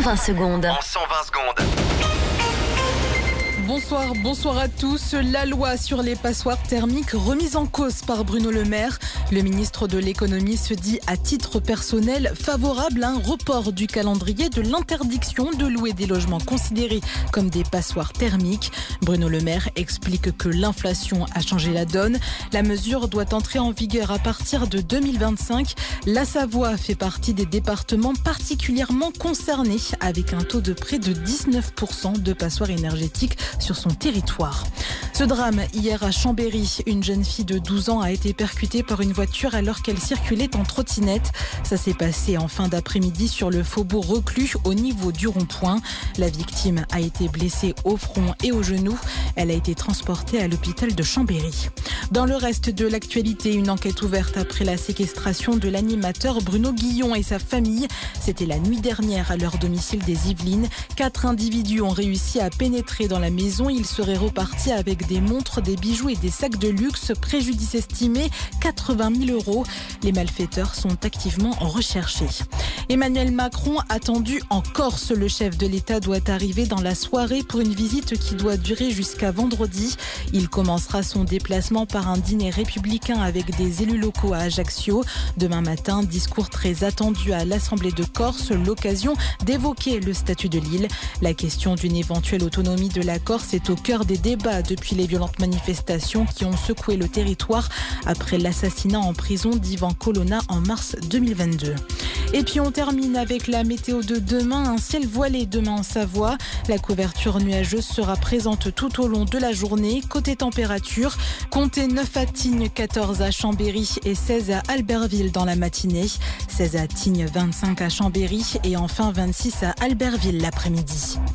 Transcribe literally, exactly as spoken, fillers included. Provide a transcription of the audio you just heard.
cent vingt secondes. En cent vingt secondes. Bonsoir, bonsoir à tous. La loi sur les passoires thermiques remise en cause par Bruno Le Maire. Le ministre de l'économie se dit à titre personnel favorable à un report du calendrier de l'interdiction de louer des logements considérés comme des passoires thermiques. Bruno Le Maire explique que l'inflation a changé la donne. La mesure doit entrer en vigueur à partir de deux mille vingt-cinq. La Savoie fait partie des départements particulièrement concernés avec un taux de près de dix-neuf pour cent de passoires énergétiques sur son territoire. Ce drame, hier à Chambéry, une jeune fille de douze ans a été percutée par une voiture alors qu'elle circulait en trottinette. Ça s'est passé en fin d'après-midi sur le faubourg Reclus au niveau du rond-point. La victime a été blessée au front et au genou. Elle a été transportée à l'hôpital de Chambéry. Dans le reste de l'actualité, une enquête ouverte après la séquestration de l'animateur Bruno Guillon et sa famille. C'était la nuit dernière à leur domicile des Yvelines. Quatre individus ont réussi à pénétrer dans la maison. Ils seraient repartis avec des montres, des bijoux et des sacs de luxe. Préjudice estimé quatre-vingt mille euros. Les malfaiteurs sont activement recherchés. Emmanuel Macron attendu en Corse. Le chef de l'État doit arriver dans la soirée pour une visite qui doit durer jusqu'à vendredi. Il commencera son déplacement par un dîner républicain avec des élus locaux à Ajaccio. Demain matin, discours très attendu à l'Assemblée de Corse, l'occasion d'évoquer le statut de l'île. La question d'une éventuelle autonomie de la Corse est au cœur des débats depuis les violentes manifestations qui ont secoué le territoire après l'assassinat en prison d'Ivan Colonna en mars deux mille vingt-deux. Et puis on termine avec la météo de demain. Un ciel voilé demain en Savoie. La couverture nuageuse sera présente tout au long de la journée. Côté température, comptez neuf à Tignes, quatorze à Chambéry et seize à Albertville dans la matinée. seize à Tignes, vingt-cinq à Chambéry et enfin vingt-six à Albertville l'après-midi.